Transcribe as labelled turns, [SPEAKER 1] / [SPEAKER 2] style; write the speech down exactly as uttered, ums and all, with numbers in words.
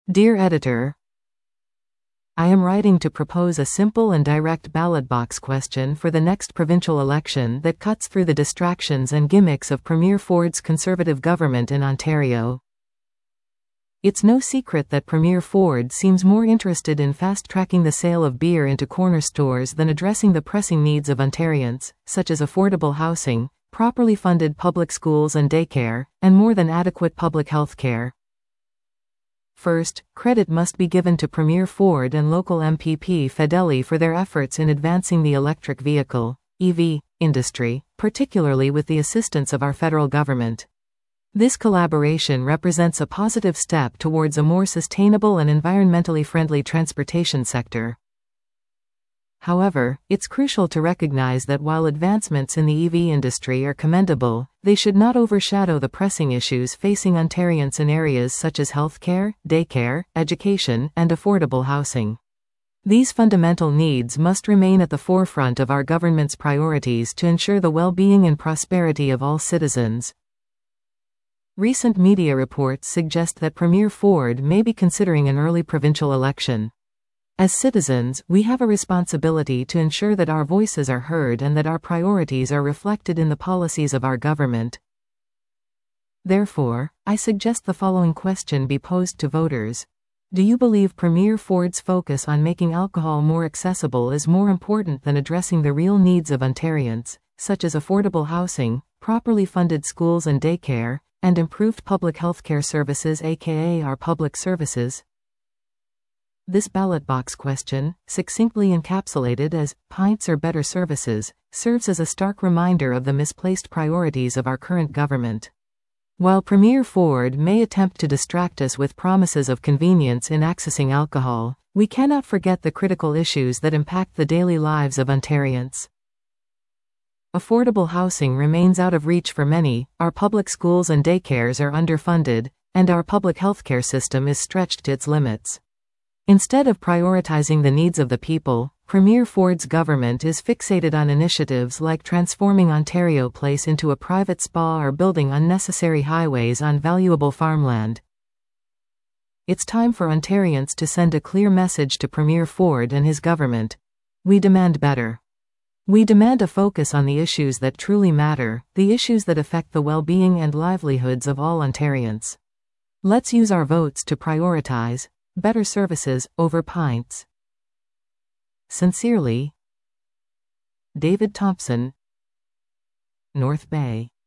[SPEAKER 1] Dear Editor, I am writing to propose a simple and direct ballot box question for the next provincial election that cuts through the distractions and gimmicks of Premier Ford's Conservative government in Ontario. It's no secret that Premier Ford seems more interested in fast-tracking the sale of beer into corner stores than addressing the pressing needs of Ontarians, such as affordable housing, properly funded public schools and daycare, and more than adequate public health care. First, credit must be given to Premier Ford and local M P P Fedeli for their efforts in advancing the electric vehicle (E V) industry, particularly with the assistance of our federal government. This collaboration represents a positive step towards a more sustainable and environmentally friendly transportation sector. However, it's crucial to recognize that while advancements in the E V industry are commendable, they should not overshadow the pressing issues facing Ontarians in areas such as healthcare, daycare, education, and affordable housing. These fundamental needs must remain at the forefront of our government's priorities to ensure the well-being and prosperity of all citizens. Recent media reports suggest that Premier Ford may be considering an early provincial election. As citizens, we have a responsibility to ensure that our voices are heard and that our priorities are reflected in the policies of our government. Therefore, I suggest the following question be posed to voters. Do you believe Premier Ford's focus on making alcohol more accessible is more important than addressing the real needs of Ontarians, such as affordable housing, properly funded schools and daycare, and improved public healthcare services, aka our public services? This ballot box question, succinctly encapsulated as "pints or better services," serves as a stark reminder of the misplaced priorities of our current government. While Premier Ford may attempt to distract us with promises of convenience in accessing alcohol, we cannot forget the critical issues that impact the daily lives of Ontarians. Affordable housing remains out of reach for many, our public schools and daycares are underfunded, and our public healthcare system is stretched to its limits. Instead of prioritizing the needs of the people, Premier Ford's government is fixated on initiatives like transforming Ontario Place into a private spa or building unnecessary highways on valuable farmland. It's time for Ontarians to send a clear message to Premier Ford and his government. We demand better. We demand a focus on the issues that truly matter, the issues that affect the well-being and livelihoods of all Ontarians. Let's use our votes to prioritize better services over pints. Sincerely, David Thompson, North Bay.